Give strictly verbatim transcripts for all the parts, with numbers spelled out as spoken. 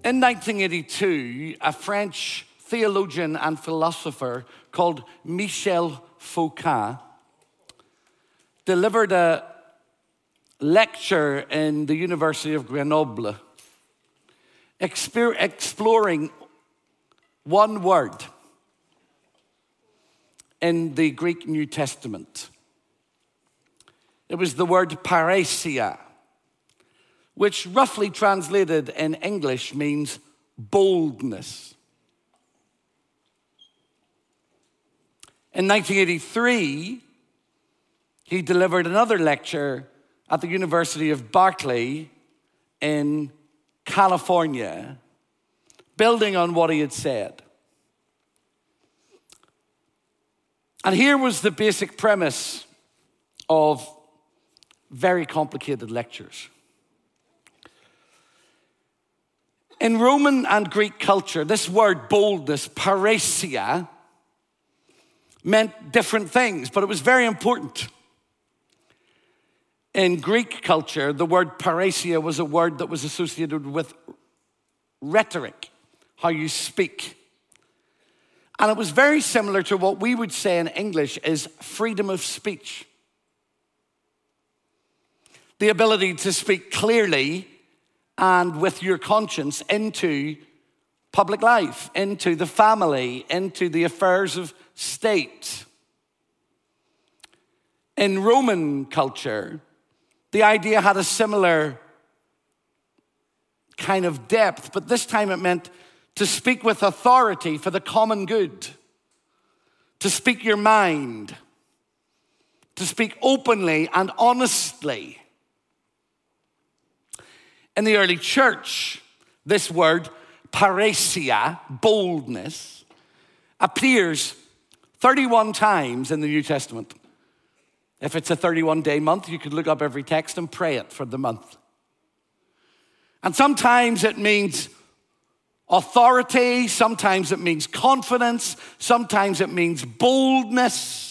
In nineteen eighty-two, a French theologian and philosopher called Michel Foucault delivered a lecture in the University of Grenoble exper- exploring one word in the Greek New Testament. It was the word parrhesia, which roughly translated in English means boldness. In nineteen eighty-three, he delivered another lecture at the University of Berkeley in California, building on what he had said. And here was the basic premise of very complicated lectures. In Roman and Greek culture, this word boldness, parrhesia, meant different things, but it was very important. In Greek culture, the word parrhesia was a word that was associated with rhetoric, how you speak. And it was very similar to what we would say in English is freedom of speech. The ability to speak clearly and with your conscience into public life, into the family, into the affairs of state. In Roman culture, the idea had a similar kind of depth, but this time it meant to speak with authority for the common good, to speak your mind, to speak openly and honestly. In the early church, this word, parrhesia, boldness, appears thirty-one times in the New Testament. If it's a thirty-one day month, you could look up every text and pray it for the month. And sometimes it means authority, sometimes it means confidence, sometimes it means boldness.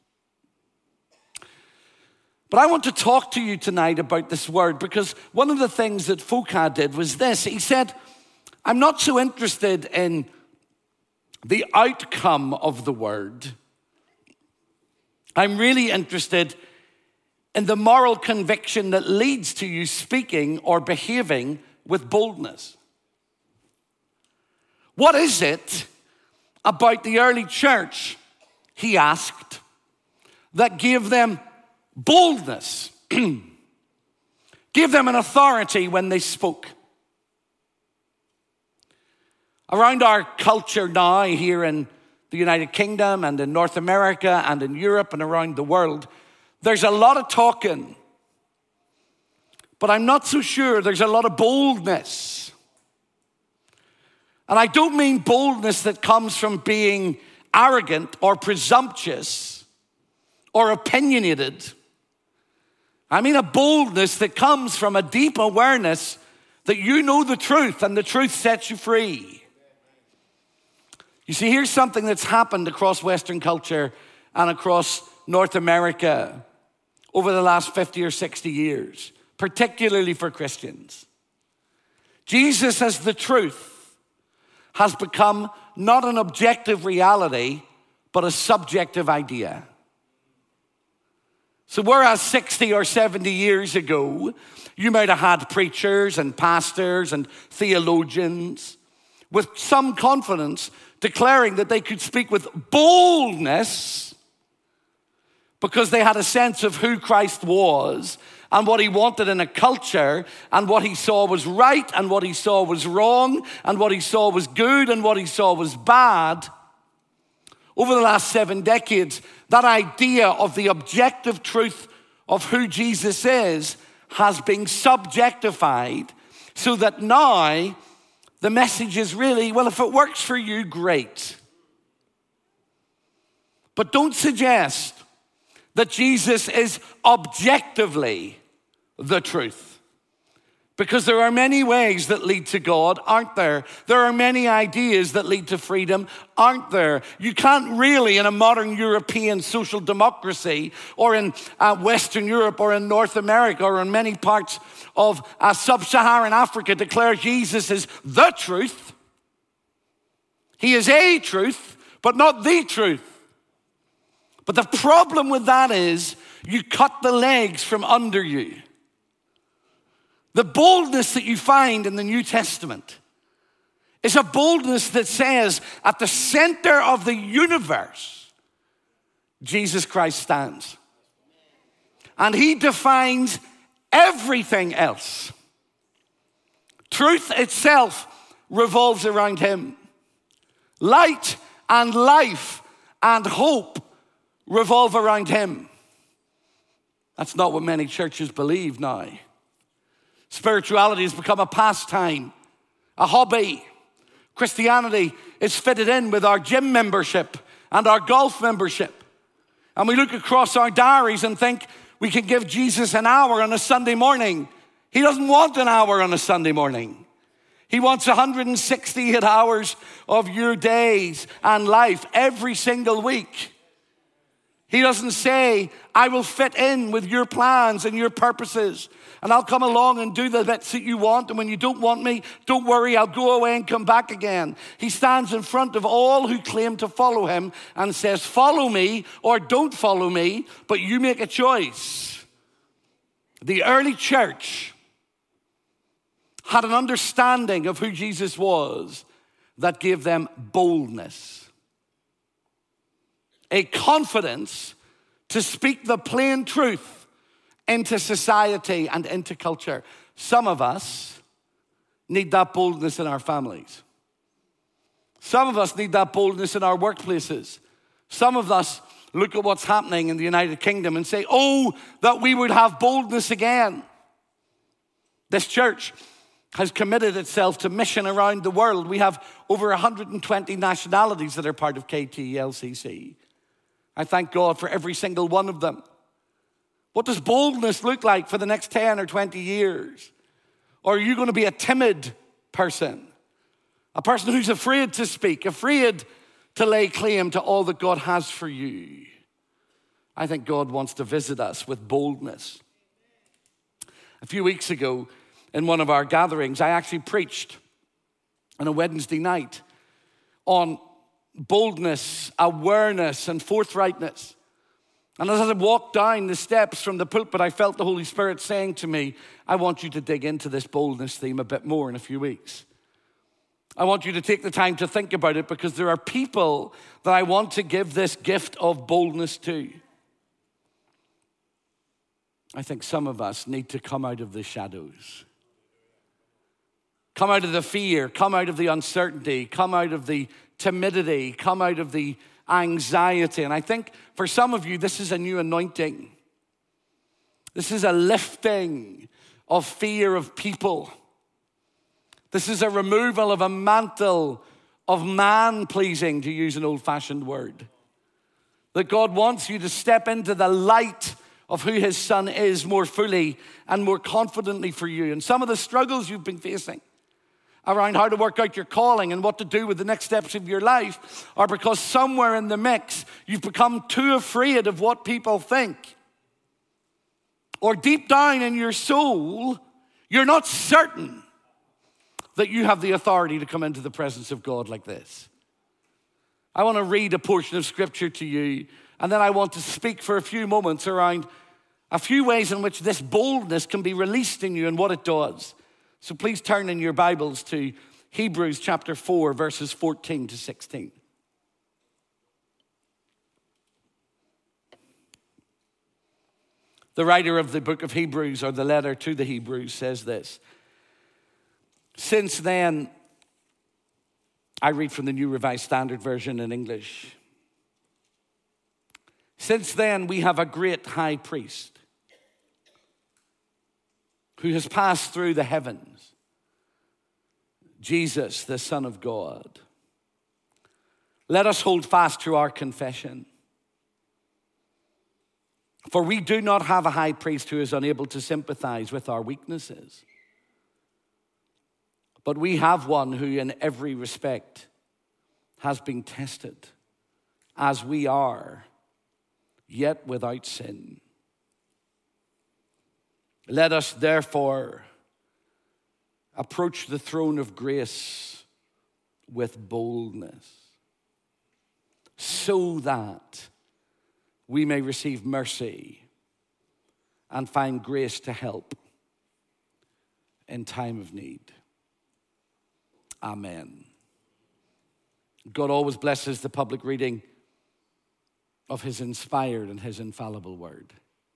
But I want to talk to you tonight about this word because one of the things that Foucault did was this. He said, I'm not so interested in the outcome of the word. I'm really interested in the moral conviction that leads to you speaking or behaving with boldness. What is it about the early church, he asked, that gave them boldness, gave them an authority when they spoke? Around our culture now, here in the United Kingdom and in North America and in Europe and around the world, there's a lot of talking, but I'm not so sure there's a lot of boldness. And I don't mean boldness that comes from being arrogant or presumptuous or opinionated. I mean a boldness that comes from a deep awareness that you know the truth and the truth sets you free. You see, here's something that's happened across Western culture and across North America over the last fifty or sixty years, particularly for Christians. Jesus as the truth has become not an objective reality, but a subjective idea. So whereas sixty or seventy years ago, you might have had preachers and pastors and theologians with some confidence declaring that they could speak with boldness because they had a sense of who Christ was and what he wanted in a culture and what he saw was right and what he saw was wrong and what he saw was good and what he saw was bad. Over the last seven decades, that idea of the objective truth of who Jesus is has been subjectified so that now the message is really, well, if it works for you, great. But don't suggest that Jesus is objectively the truth. Because there are many ways that lead to God, aren't there? There are many ideas that lead to freedom, aren't there? You can't really, in a modern European social democracy, or in uh, Western Europe, or in North America, or in many parts of uh, sub-Saharan Africa, declare Jesus is the truth. He is a truth, but not the truth. But the problem with that is you cut the legs from under you. The boldness that you find in the New Testament is a boldness that says, at the center of the universe, Jesus Christ stands. And he defines everything else. Truth itself revolves around him. Light and life and hope revolve around him. That's not what many churches believe now. Spirituality has become a pastime, a hobby. Christianity is fitted in with our gym membership and our golf membership. And we look across our diaries and think we can give Jesus an hour on a Sunday morning. He doesn't want an hour on a Sunday morning. He wants one hundred sixty-eight hours of your days and life every single week. He doesn't say, I will fit in with your plans and your purposes, and I'll come along and do the bits that you want, and when you don't want me, don't worry, I'll go away and come back again. He stands in front of all who claim to follow him and says, follow me or don't follow me, but you make a choice. The early church had an understanding of who Jesus was that gave them boldness. A confidence to speak the plain truth into society and into culture. Some of us need that boldness in our families. Some of us need that boldness in our workplaces. Some of us look at what's happening in the United Kingdom and say, oh, that we would have boldness again. This church has committed itself to mission around the world. We have over one hundred twenty nationalities that are part of K T L C C. I thank God for every single one of them. What does boldness look like for the next ten or twenty years? Or are you going to be a timid person? A person who's afraid to speak, afraid to lay claim to all that God has for you? I think God wants to visit us with boldness. A few weeks ago, in one of our gatherings, I actually preached on a Wednesday night on boldness, awareness, and forthrightness. And as I walked down the steps from the pulpit, I felt the Holy Spirit saying to me, I want you to dig into this boldness theme a bit more in a few weeks. I want you to take the time to think about it, because there are people that I want to give this gift of boldness to. I think some of us need to come out of the shadows. Come out of the fear, come out of the uncertainty, come out of the timidity, come out of the anxiety. And I think for some of you, this is a new anointing. This is a lifting of fear of people. This is a removal of a mantle of man-pleasing, to use an old-fashioned word. That God wants you to step into the light of who his Son is more fully and more confidently for you. And some of the struggles you've been facing around how to work out your calling and what to do with the next steps of your life are because somewhere in the mix, you've become too afraid of what people think. Or deep down in your soul, you're not certain that you have the authority to come into the presence of God like this. I want to read a portion of scripture to you, and then I want to speak for a few moments around a few ways in which this boldness can be released in you and what it does. So please turn in your Bibles to Hebrews chapter four, verses fourteen to sixteen. The writer of the book of Hebrews, or the letter to the Hebrews, says this. Since then, I read from the New Revised Standard Version in English. Since then, we have a great high priest who has passed through the heavens, Jesus, the Son of God. Let us hold fast to our confession. For we do not have a high priest who is unable to sympathize with our weaknesses, But we have one who in every respect has been tested as we are, yet without sin. Let us therefore approach the throne of grace with boldness, so that we may receive mercy and find grace to help in time of need. Amen. God always blesses the public reading of his inspired and his infallible word.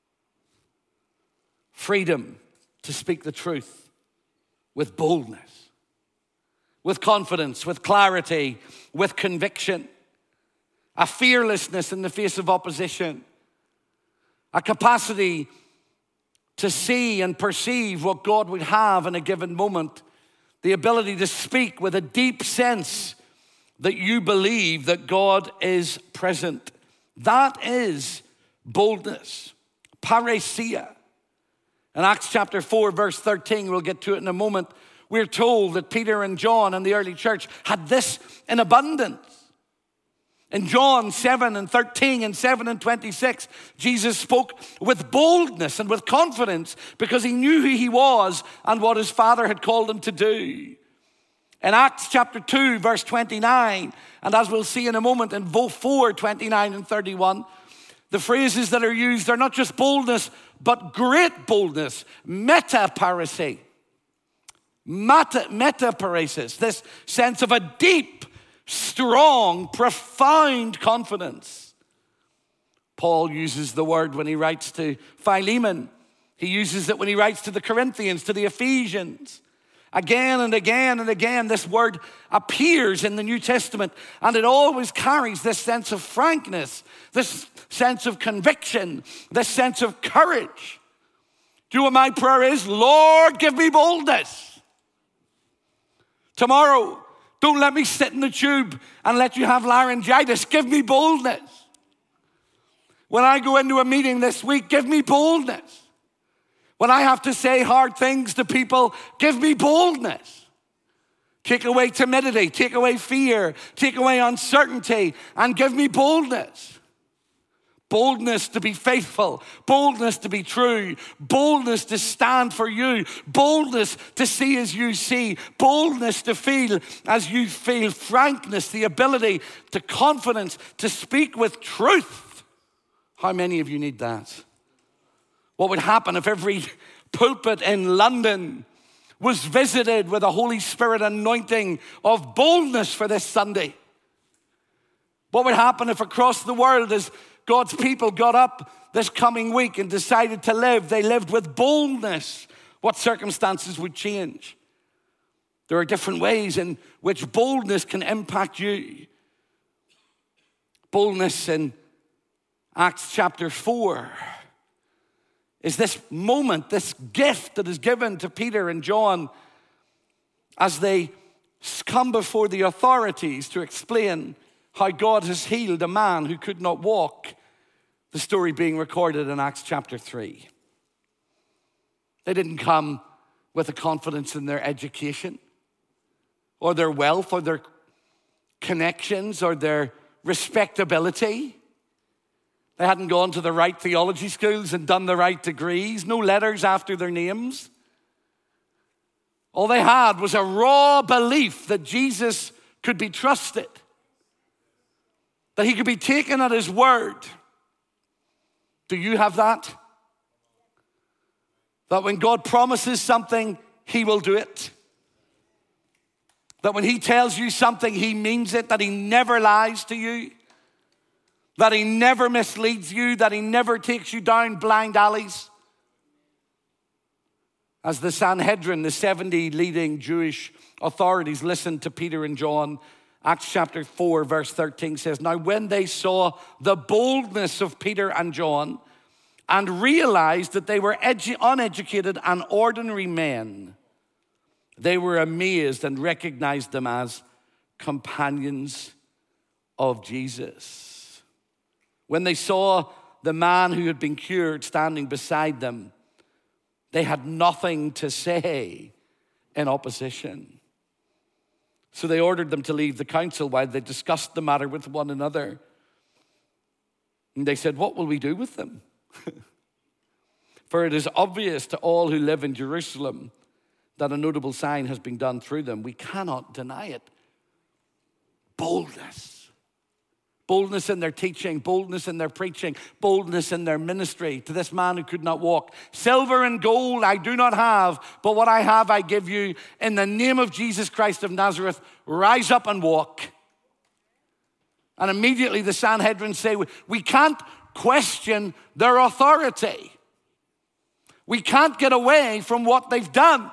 Freedom to speak the truth with boldness, with confidence, with clarity, with conviction, a fearlessness in the face of opposition, a capacity to see and perceive what God would have in a given moment, the ability to speak with a deep sense that you believe that God is present. That is boldness, parousia. In Acts chapter four, verse thirteen, we'll get to it in a moment, we're told that Peter and John and the early church had this in abundance. In John seven and thirteen and seven and twenty-six, Jesus spoke with boldness and with confidence because he knew who he was and what his Father had called him to do. In Acts chapter two, verse twenty-nine, and as we'll see in a moment in both four, twenty-nine and thirty-one, the phrases that are used are not just boldness, but great boldness, metaparesis. Meta, metaparesis, this sense of a deep, strong, profound confidence. Paul uses the word when he writes to Philemon. He uses it when he writes to the Corinthians, to the Ephesians. Again and again and again, this word appears in the New Testament, and it always carries this sense of frankness, this sense of conviction, this sense of courage. Do you know what my prayer is? Lord, give me boldness. Tomorrow, don't let me sit in the tube and let you have laryngitis. Give me boldness. When I go into a meeting this week, give me boldness. When I have to say hard things to people, give me boldness. Take away timidity, take away fear, take away uncertainty, and give me boldness. Boldness to be faithful, boldness to be true, boldness to stand for you, boldness to see as you see, boldness to feel as you feel, frankness, the ability to confidence, to speak with truth. How many of you need that? What would happen if every pulpit in London was visited with a Holy Spirit anointing of boldness for this Sunday? What would happen if across the world, as God's people got up this coming week and decided to live, they lived with boldness? What circumstances would change? There are different ways in which boldness can impact you. Boldness in Acts chapter four is this moment, this gift that is given to Peter and John as they come before the authorities to explain how God has healed a man who could not walk. The story being recorded in Acts chapter three. They didn't come with a confidence in their education or their wealth or their connections or their respectability. They hadn't gone to the right theology schools and done the right degrees, no letters after their names. All they had was a raw belief that Jesus could be trusted, that he could be taken at his word. Do you have that? That when God promises something, he will do it. That when he tells you something, he means it, that he never lies to you, that he never misleads you, that he never takes you down blind alleys. As the Sanhedrin, the seventy leading Jewish authorities, listened to Peter and John, Acts chapter four, verse thirteen says, now when they saw the boldness of Peter and John and realized that they were edu- uneducated and ordinary men, they were amazed and recognized them as companions of Jesus. When they saw the man who had been cured standing beside them, they had nothing to say in opposition. So they ordered them to leave the council while they discussed the matter with one another. And they said, what will we do with them? For it is obvious to all who live in Jerusalem that a notable sign has been done through them. We cannot deny it. Boldness. Boldness in their teaching, boldness in their preaching, boldness in their ministry to this man who could not walk. Silver and gold I do not have, but what I have I give you. In the name of Jesus Christ of Nazareth, rise up and walk. And immediately the Sanhedrin say, we can't question their authority. We can't get away from what they've done.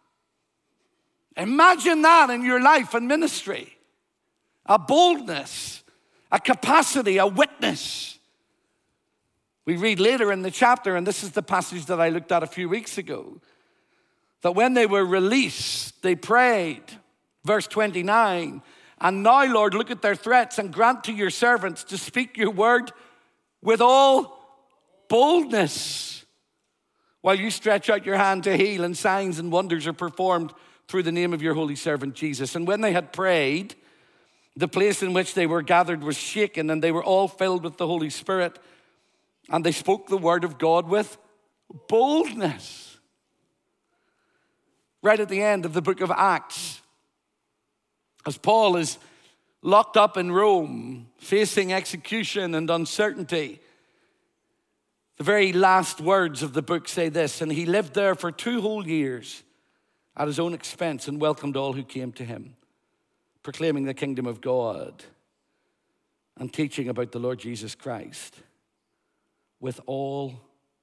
Imagine that in your life and ministry. A boldness, a capacity, a witness. We read later in the chapter, and this is the passage that I looked at a few weeks ago, that when they were released, they prayed. Verse twenty-nine, and now, Lord, look at their threats and grant to your servants to speak your word with all boldness, while you stretch out your hand to heal, and signs and wonders are performed through the name of your holy servant Jesus. And when they had prayed, the place in which they were gathered was shaken, and they were all filled with the Holy Spirit, and they spoke the word of God with boldness. Right at the end of the book of Acts, as Paul is locked up in Rome, facing execution and uncertainty, the very last words of the book say this, and he lived there for two whole years at his own expense and welcomed all who came to him, proclaiming the kingdom of God and teaching about the Lord Jesus Christ with all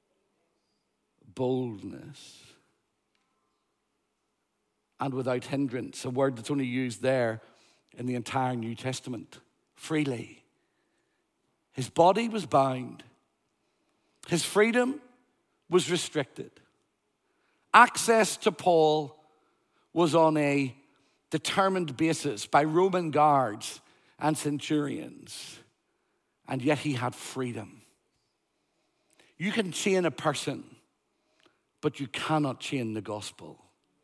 boldness and without hindrance, a word that's only used there in the entire New Testament, freely. His body was bound. His freedom was restricted. Access to Paul was on a determined basis by Roman guards and centurions, and yet he had freedom. You can chain a person, but you cannot chain the gospel.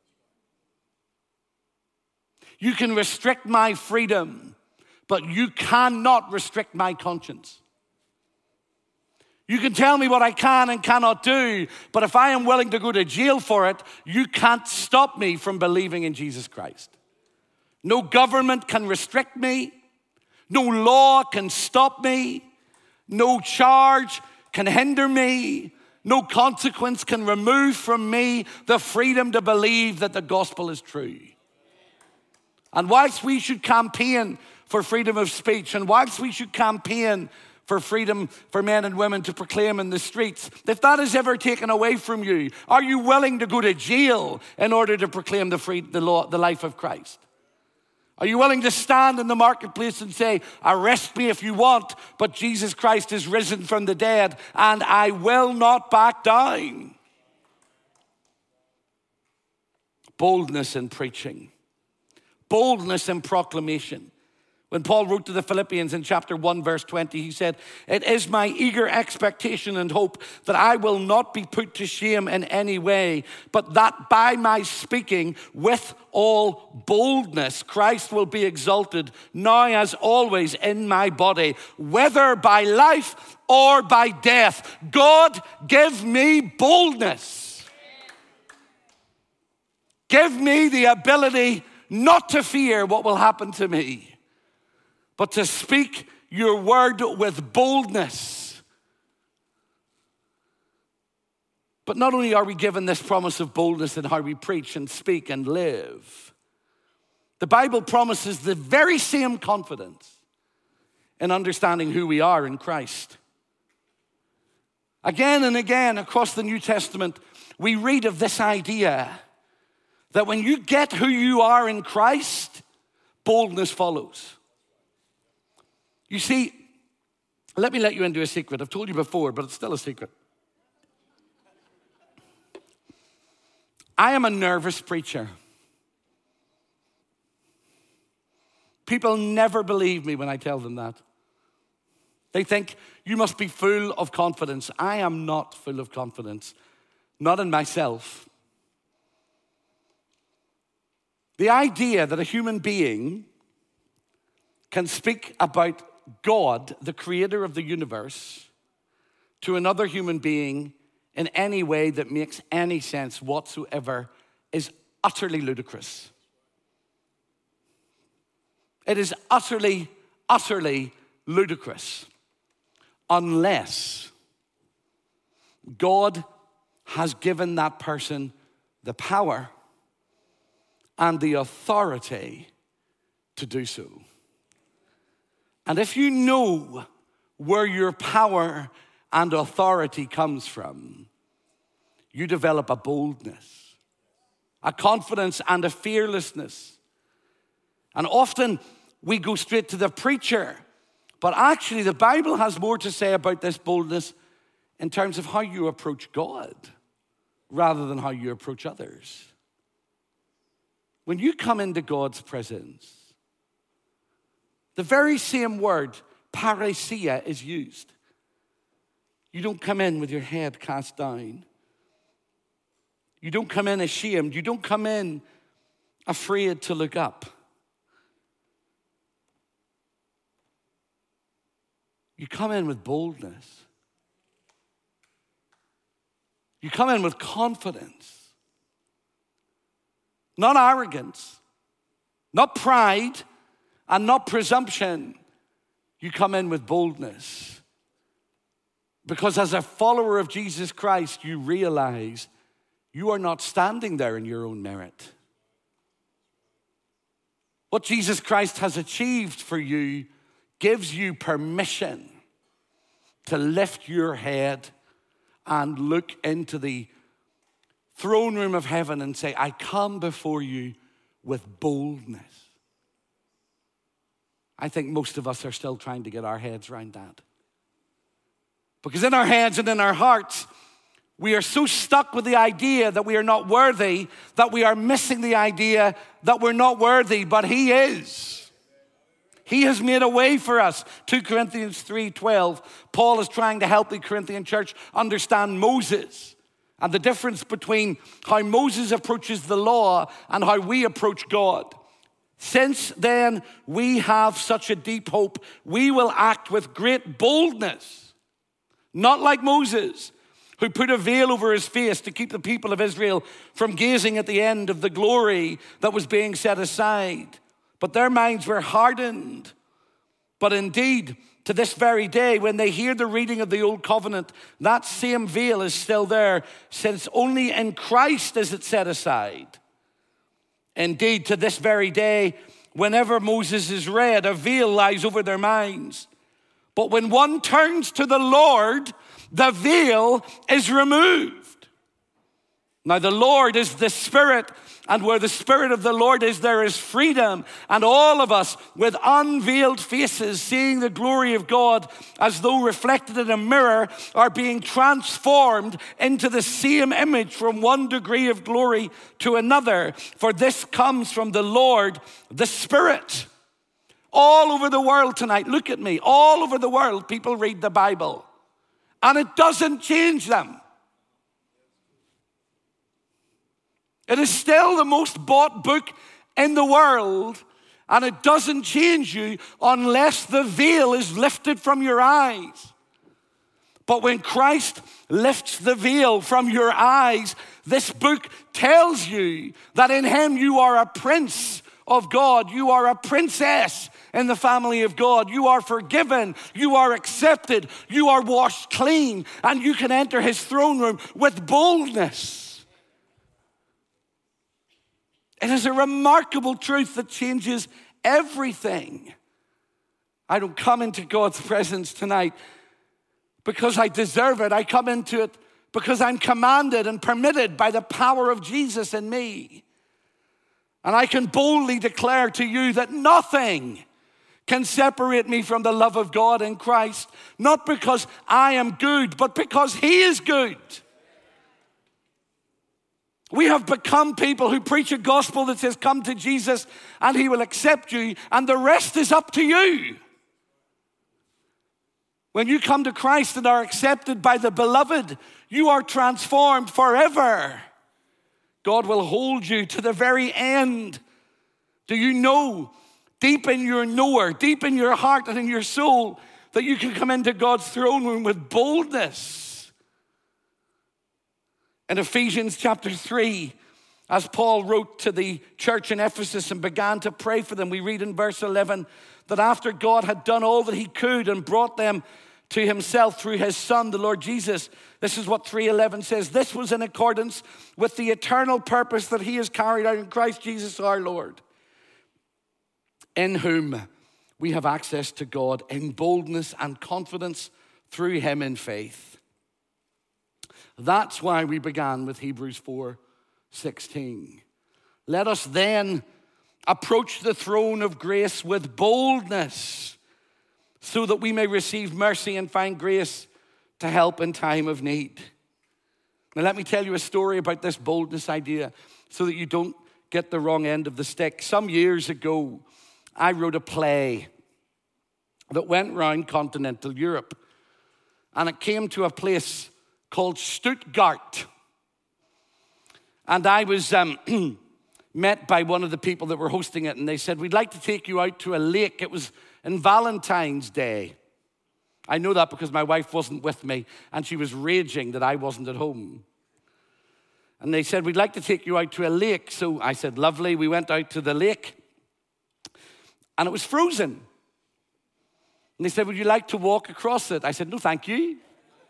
You can restrict my freedom, but you cannot restrict my conscience. You can tell me what I can and cannot do, but if I am willing to go to jail for it, you can't stop me from believing in Jesus Christ. No government can restrict me. No law can stop me. No charge can hinder me. No consequence can remove from me the freedom to believe that the gospel is true. And whilst we should campaign for freedom of speech, and whilst we should campaign for freedom for men and women to proclaim in the streets, if that is ever taken away from you, are you willing to go to jail in order to proclaim the, free, the, law, the life of Christ? Are you willing to stand in the marketplace and say, arrest me if you want, but Jesus Christ is risen from the dead, and I will not back down? Boldness in preaching. Boldness in proclamation. When Paul wrote to the Philippians in chapter one, verse twenty, he said, it is my eager expectation and hope that I will not be put to shame in any way, but that by my speaking with all boldness, Christ will be exalted, now as always in my body, whether by life or by death. God, give me boldness. Give me the ability not to fear what will happen to me, but to speak your word with boldness. But not only are we given this promise of boldness in how we preach and speak and live, the Bible promises the very same confidence in understanding who we are in Christ. Again and again across the New Testament, we read of this idea that when you get who you are in Christ, boldness follows. You see, let me let you into a secret. I've told you before, but it's still a secret. I am a nervous preacher. People never believe me when I tell them that. They think, you must be full of confidence. I am not full of confidence, not in myself. The idea that a human being can speak about God, the creator of the universe, to another human being in any way that makes any sense whatsoever is utterly ludicrous. It is utterly, utterly ludicrous unless God has given that person the power and the authority to do so. And if you know where your power and authority comes from, you develop a boldness, a confidence and a fearlessness. And often we go straight to the preacher, but actually the Bible has more to say about this boldness in terms of how you approach God rather than how you approach others. When you come into God's presence, the very same word, parousia, is used. You don't come in with your head cast down. You don't come in ashamed. You don't come in afraid to look up. You come in with boldness. You come in with confidence. Not arrogance, not pride, and not presumption. You come in with boldness. Because as a follower of Jesus Christ, you realize you are not standing there in your own merit. What Jesus Christ has achieved for you gives you permission to lift your head and look into the throne room of heaven and say, I come before you with boldness. I think most of us are still trying to get our heads around that. Because in our heads and in our hearts, we are so stuck with the idea that we are not worthy, that we are missing the idea that we're not worthy, but He is. He has made a way for us. Second Corinthians three twelve, Paul is trying to help the Corinthian church understand Moses and the difference between how Moses approaches the law and how we approach God. Since then, we have such a deep hope, we will act with great boldness, not like Moses, who put a veil over his face to keep the people of Israel from gazing at the end of the glory that was being set aside. But their minds were hardened. But indeed, to this very day, when they hear the reading of the Old Covenant, that same veil is still there, since only in Christ is it set aside. Indeed, to this very day, whenever Moses is read, a veil lies over their minds. But when one turns to the Lord, the veil is removed. Now, the Lord is the Spirit, and where the Spirit of the Lord is, there is freedom. And all of us, with unveiled faces, seeing the glory of God as though reflected in a mirror, are being transformed into the same image from one degree of glory to another. For this comes from the Lord, the Spirit. All over the world tonight, look at me, all over the world, people read the Bible. And it doesn't change them. It is still the most bought book in the world, and it doesn't change you unless the veil is lifted from your eyes. But when Christ lifts the veil from your eyes, this book tells you that in Him you are a prince of God. You are a princess in the family of God. You are forgiven. You are accepted. You are washed clean, and you can enter His throne room with boldness. It is a remarkable truth that changes everything. I don't come into God's presence tonight because I deserve it. I come into it because I'm commanded and permitted by the power of Jesus in me. And I can boldly declare to you that nothing can separate me from the love of God in Christ, not because I am good, but because He is good. We have become people who preach a gospel that says, come to Jesus and He will accept you, and the rest is up to you. When you come to Christ and are accepted by the beloved, you are transformed forever. God will hold you to the very end Do you know deep in your knower, deep in your heart and in your soul, that you can come into God's throne room with boldness? In Ephesians chapter three, as Paul wrote to the church in Ephesus and began to pray for them, we read in verse eleven that after God had done all that he could and brought them to himself through his Son, the Lord Jesus, this is what three eleven says, this was in accordance with the eternal purpose that he has carried out in Christ Jesus our Lord, in whom we have access to God in boldness and confidence through him in faith. That's why we began with Hebrews four sixteen. Let us then approach the throne of grace with boldness, so that we may receive mercy and find grace to help in time of need. Now let me tell you a story about this boldness idea so that you don't get the wrong end of the stick. Some years ago, I wrote a play that went around continental Europe, and it came to a place called Stuttgart. And I was um, met by one of the people that were hosting it, and they said, we'd like to take you out to a lake. It was in Valentine's Day. I know that because my wife wasn't with me, and she was raging that I wasn't at home. And they said, we'd like to take you out to a lake. So I said, lovely. We went out to the lake, and it was frozen. And they said, would you like to walk across it? I said, no, thank you.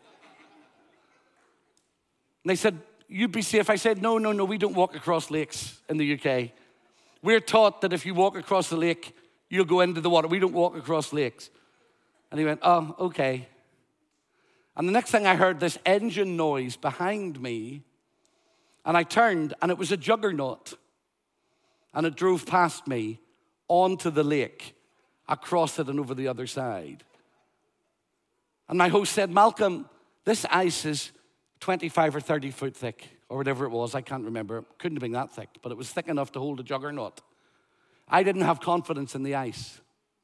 And they said, you'd be safe. I said, no, no, no, we don't walk across lakes in the U K. We're taught that if you walk across the lake, you'll go into the water. We don't walk across lakes. And he went, oh, okay. And the next thing I heard, this engine noise behind me, and I turned, and it was a juggernaut. And it drove past me onto the lake, across it and over the other side. And my host said, Malcolm, this ice is twenty-five or thirty foot thick, or whatever it was. I can't remember. It couldn't have been that thick, but it was thick enough to hold a juggernaut. I didn't have confidence in the ice.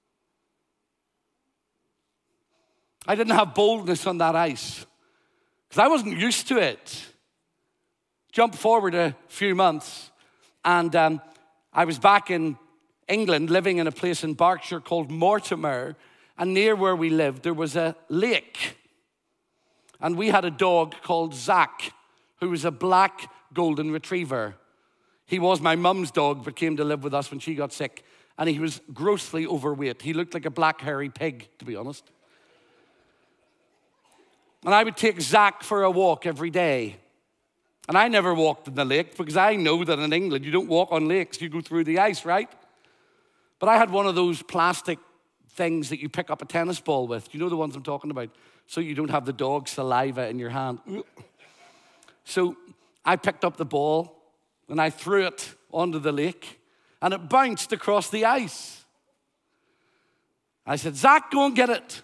I didn't have boldness on that ice because I wasn't used to it. Jump forward a few months, and um, I was back in England living in a place in Berkshire called Mortimer, and near where we lived there was a lake. And we had a dog called Zach, who was a black golden retriever. He was my mum's dog, but came to live with us when she got sick. And he was grossly overweight. He looked like a black hairy pig, to be honest. And I would take Zach for a walk every day. And I never walked in the lake because I know that in England you don't walk on lakes, you go through the ice, right? But I had one of those plastic things that you pick up a tennis ball with. You know the ones I'm talking about? So you don't have the dog saliva in your hand. So I picked up the ball and I threw it onto the lake and it bounced across the ice. I said, Zach, go and get it.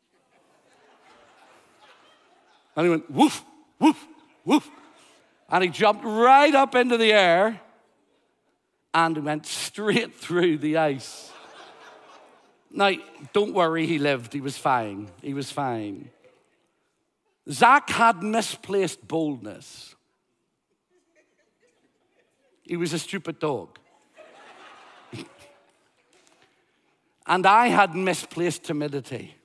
And he went, woof, woof, woof. And he jumped right up into the air and went straight through the ice. Now, don't worry, he lived. He was fine. He was fine. Zach had misplaced boldness. He was a stupid dog. And I had misplaced timidity.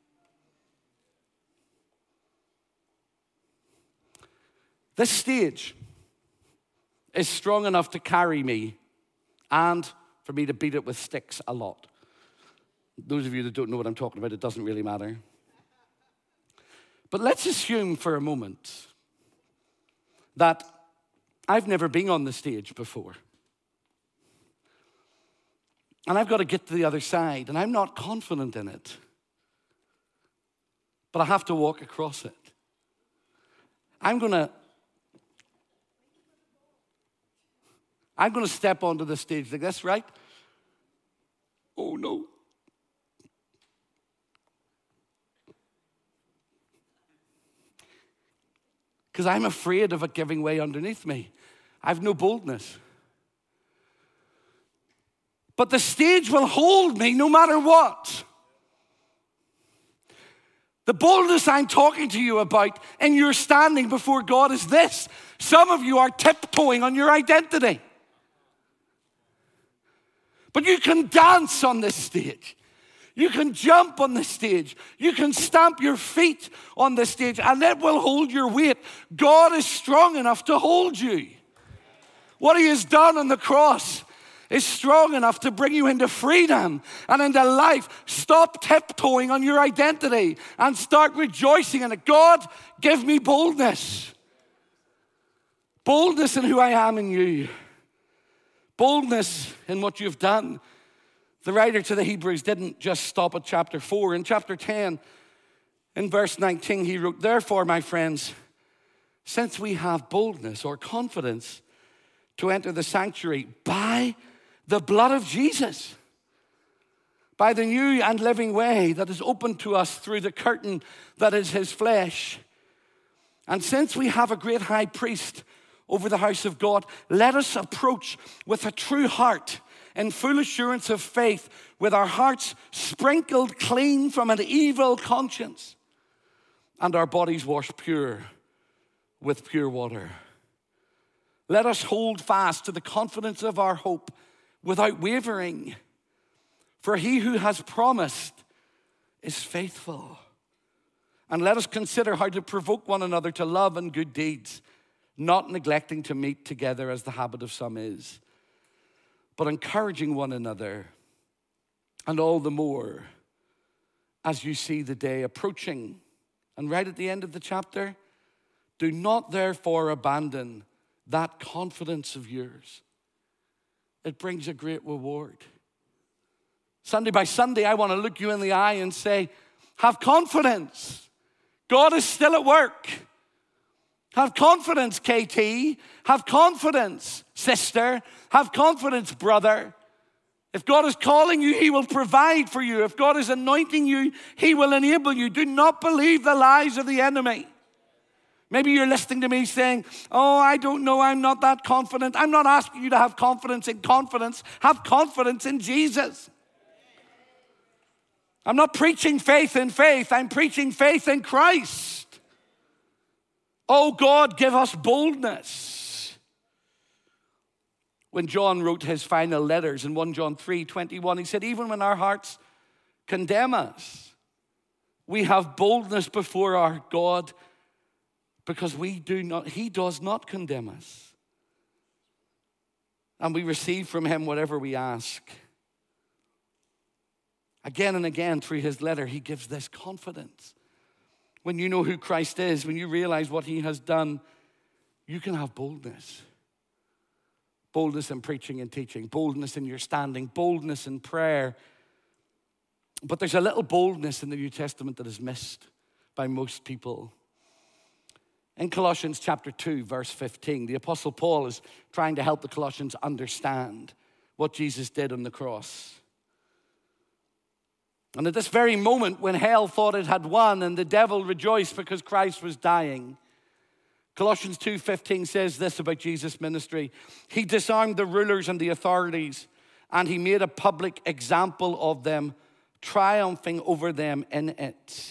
This stage is strong enough to carry me and for me to beat it with sticks a lot. Those of you that don't know what I'm talking about, it doesn't really matter. But let's assume for a moment that I've never been on the stage before. And I've got to get to the other side, and I'm not confident in it. But I have to walk across it. I'm going to I'm going to step onto the stage like this, right? Oh, no. Because I'm afraid of it giving way underneath me. I've no boldness. But the stage will hold me no matter what. The boldness I'm talking to you about in your standing before God is this. Some of you are tiptoeing on your identity. But you can dance on this stage. You can jump on the stage. You can stamp your feet on the stage, and it will hold your weight. God is strong enough to hold you. What he has done on the cross is strong enough to bring you into freedom and into life. Stop tiptoeing on your identity and start rejoicing in it. God, give me boldness. Boldness in who I am in you. Boldness in what you've done. The writer to the Hebrews didn't just stop at chapter four. In chapter ten, in verse nineteen, he wrote, therefore, my friends, since we have boldness or confidence to enter the sanctuary by the blood of Jesus, by the new and living way that is opened to us through the curtain that is his flesh. And since we have a great high priest over the house of God, let us approach with a true heart in full assurance of faith, with our hearts sprinkled clean from an evil conscience and our bodies washed pure with pure water. Let us hold fast to the confidence of our hope without wavering, for he who has promised is faithful. And let us consider how to provoke one another to love and good deeds, not neglecting to meet together as the habit of some is, but encouraging one another, and all the more as you see the day approaching. And right at the end of the chapter, do not therefore abandon that confidence of yours. It brings a great reward. Sunday by Sunday, I want to look you in the eye and say, have confidence. God is still at work. Have confidence, K T. Have confidence, sister. Have confidence, brother. If God is calling you, he will provide for you. If God is anointing you, he will enable you. Do not believe the lies of the enemy. Maybe you're listening to me saying, oh, I don't know, I'm not that confident. I'm not asking you to have confidence in confidence. Have confidence in Jesus. I'm not preaching faith in faith. I'm preaching faith in Christ. Oh God, give us boldness. When John wrote his final letters in First John three twenty-one, he said, even when our hearts condemn us, we have boldness before our God because we do not, he does not condemn us. And we receive from him whatever we ask. Again and again through his letter, he gives this confidence. When you know who Christ is, when you realize what he has done, you can have boldness. Boldness in preaching and teaching, boldness in your standing, boldness in prayer. But there's a little boldness in the New Testament that is missed by most people. In Colossians chapter two, verse fifteen, the Apostle Paul is trying to help the Colossians understand what Jesus did on the cross. And at this very moment when hell thought it had won and the devil rejoiced because Christ was dying, Colossians two fifteen says this about Jesus' ministry. He disarmed the rulers and the authorities, and he made a public example of them, triumphing over them in it.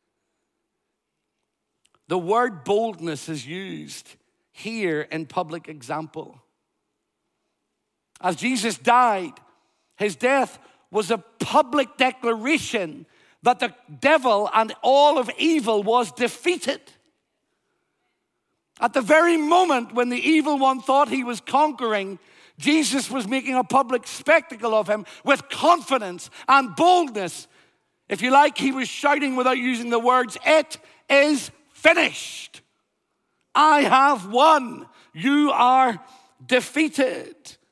The word boldness is used here in public example. As Jesus died, his death was a public declaration that the devil and all of evil was defeated. At the very moment when the evil one thought he was conquering, Jesus was making a public spectacle of him with confidence and boldness. If you like, he was shouting without using the words, "It is finished. I have won. You are defeated."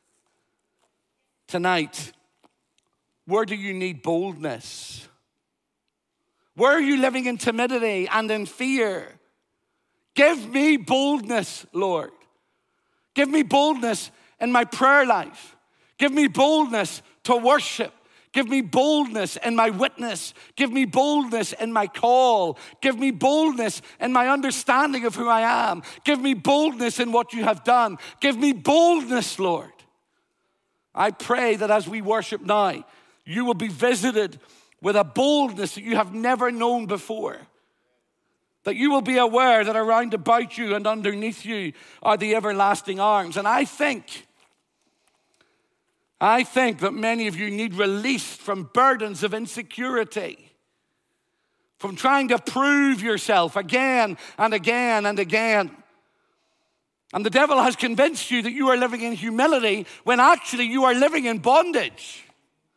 Tonight, where do you need boldness? Where are you living in timidity and in fear? Give me boldness, Lord. Give me boldness in my prayer life. Give me boldness to worship. Give me boldness in my witness. Give me boldness in my call. Give me boldness in my understanding of who I am. Give me boldness in what you have done. Give me boldness, Lord. I pray that as we worship now, you will be visited with a boldness that you have never known before. That you will be aware that around about you and underneath you are the everlasting arms. And I think I think that many of you need released from burdens of insecurity, from trying to prove yourself again and again and again. And the devil has convinced you that you are living in humility when actually you are living in bondage.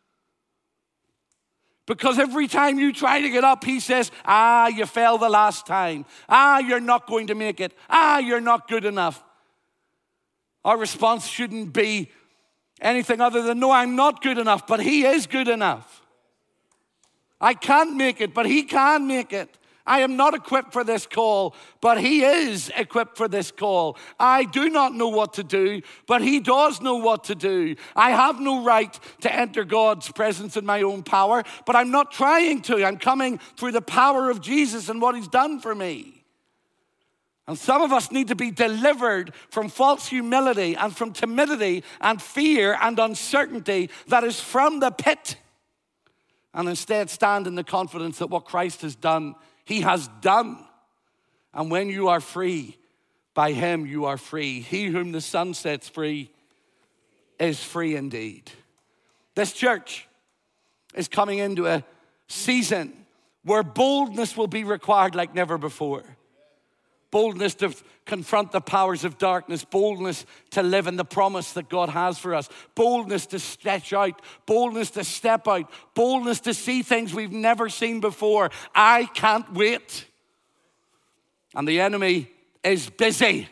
Because every time you try to get up, he says, ah, you fell the last time. Ah, you're not going to make it. Ah, you're not good enough. Our response shouldn't be anything other than, no, I'm not good enough, but he is good enough. I can't make it, but he can make it. I am not equipped for this call, but he is equipped for this call. I do not know what to do, but he does know what to do. I have no right to enter God's presence in my own power, but I'm not trying to. I'm coming through the power of Jesus and what he's done for me. And some of us need to be delivered from false humility and from timidity and fear and uncertainty that is from the pit, and instead stand in the confidence that what Christ has done, he has done. And when you are free, by him you are free. He whom the Son sets free is free indeed. This church is coming into a season where boldness will be required like never before. Boldness to confront the powers of darkness. Boldness to live in the promise that God has for us. Boldness to stretch out. Boldness to step out. Boldness to see things we've never seen before. I can't wait. And the enemy is busy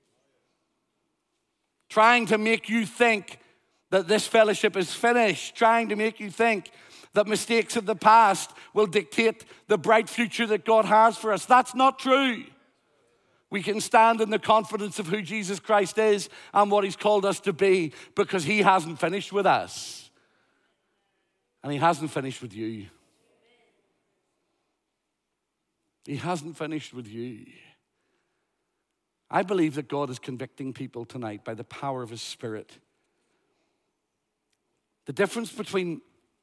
trying to make you think that this fellowship is finished. Trying to make you think that mistakes of the past will dictate the bright future that God has for us. That's not true. We can stand in the confidence of who Jesus Christ is and what he's called us to be, because he hasn't finished with us. And he hasn't finished with you. He hasn't finished with you. I believe that God is convicting people tonight by the power of his Spirit. The difference between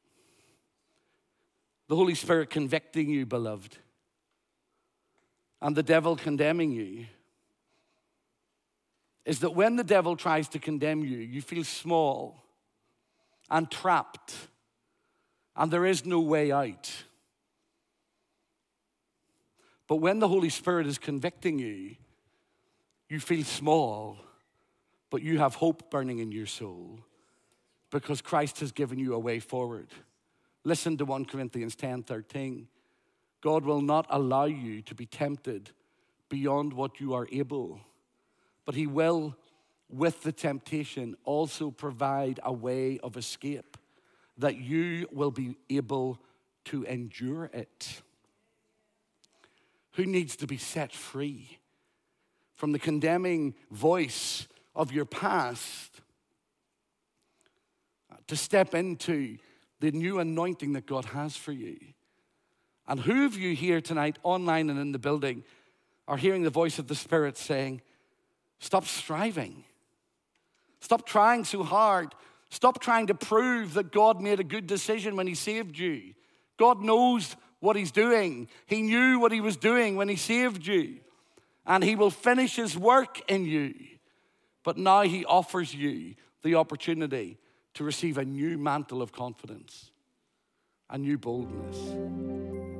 the Holy Spirit convicting you, beloved, and the devil condemning you is that when the devil tries to condemn you, you feel small and trapped, and there is no way out. But when the Holy Spirit is convicting you, you feel small, but you have hope burning in your soul because Christ has given you a way forward. Listen to First Corinthians ten thirteen. God will not allow you to be tempted beyond what you are able, but he will, with the temptation, also provide a way of escape that you will be able to endure it. Who needs to be set free from the condemning voice of your past to step into the new anointing that God has for you? And who of you here tonight, online and in the building, are hearing the voice of the Spirit saying, stop striving. Stop trying so hard. Stop trying to prove that God made a good decision when he saved you. God knows what he's doing. He knew what he was doing when he saved you. And he will finish his work in you. But now he offers you the opportunity to receive a new mantle of confidence, a new boldness.